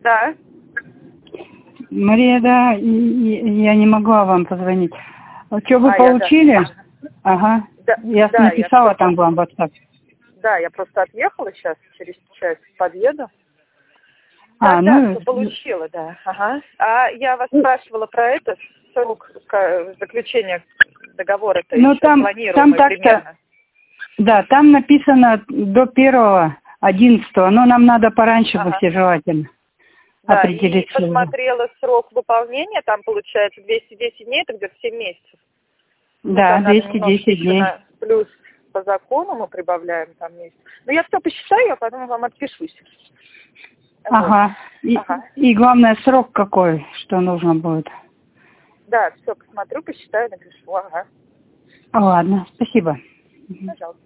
Да. Мария, да, я не могла вам позвонить. Что вы получили? Да. Ага. Да, Я да, написала там вам в WhatsApp. Да, я просто отъехала сейчас, через час подъеду. Да, что получила, да. Ага. А я вас спрашивала про это, срок заключения договора-то еще планируемый примерно. Да, там написано до 1.11, но нам надо пораньше бы все желательно. Да, и посмотрела срок выполнения, там получается 210 дней, это где-то 7 месяцев. Да, 210 дней. Плюс по закону мы прибавляем там месяц. Но я все посчитаю, а потом вам отпишусь. Ага. И главное, срок какой, что нужно будет. Да, все посмотрю, посчитаю, напишу. Ага. Ладно, спасибо. Пожалуйста.